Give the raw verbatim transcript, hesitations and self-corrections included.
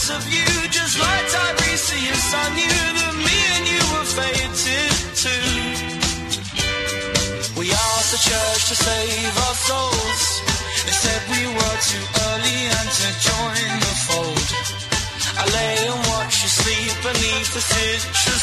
glimpse of you, just like Tiresias. I knew that me and you were fated too. We asked the church to save our souls. They said we were too early and to join the fold. I lay and watch you sleep beneath the citrus